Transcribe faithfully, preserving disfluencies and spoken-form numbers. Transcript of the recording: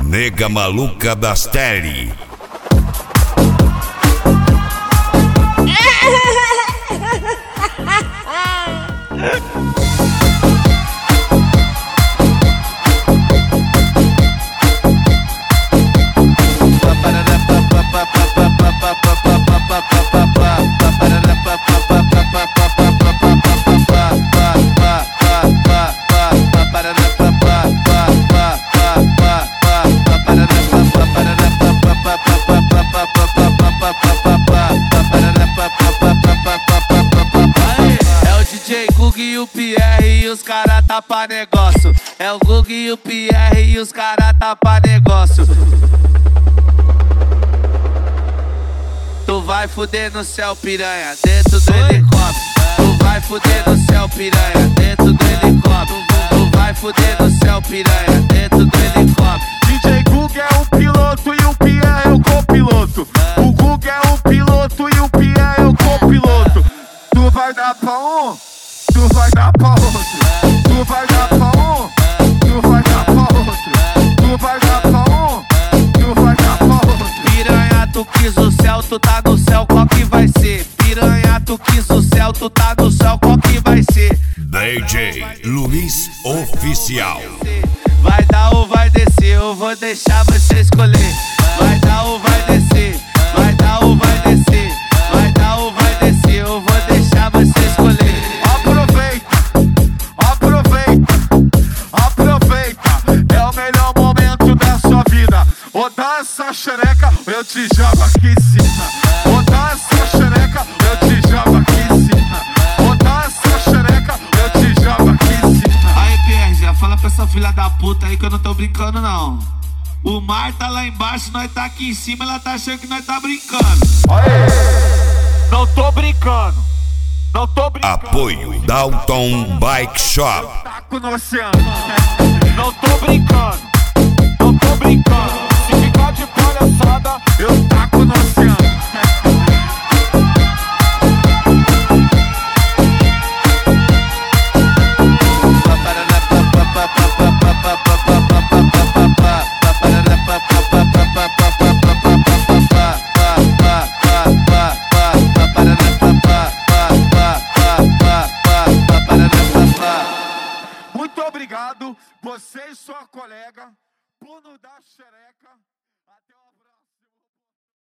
Nega Maluca das Tele. E o Pierre e os cara tapa negócio. É o Gug e o Pierre e os cara tapa negócio. Tu vai fuder no céu, piranha, dentro do helicóptero. Tu vai fuder no céu, piranha, dentro do helicóptero. Tu vai fuder no céu, piranha, dentro do helicóptero. D J Gug é o piloto e o Pierre é o copiloto. O Gug é o piloto e o Pierre é o copiloto. Tu vai dar pra um, tu vai dar pra outro. Tu vai dar pra um, tu vai dar pra outro. Tu vai dar pra um, tu vai dar pra outro. Piranha, tu quis o céu, tu tá no céu, qual que vai ser? Piranha, tu quis o céu, tu tá no céu, qual que vai ser? D J Luiz Oficial. Vai dar ou vai descer, eu vou deixar você escolher. Vai dar ou vai descer, vai dar ou vai descer. Vai dar ou vai descer, eu vou deixar você escolher. Aproveita, aproveita, aproveita. É o melhor momento da sua vida. Ou dá essa xereca, ou eu te jogo aqui em cima. Ou dá essa xereca, ou eu te jogo aqui em cima. Ou dá essa xereca, ou eu te jogo aqui em cima. Aí, Pierre, já fala pra essa filha da puta aí que eu não tô brincando, não. O mar tá lá embaixo, nós tá aqui em cima, ela tá achando que nós tá brincando. Aê! Não tô brincando. Não tô brincando. Apoio Dalton Bike Shop. Taco no oceano. Não tô brincando. Não tô brincando. Se ficar de palhaçada, eu taco no oceano. Muito obrigado, você e sua colega, por nos dar xereca. Até uma próxima.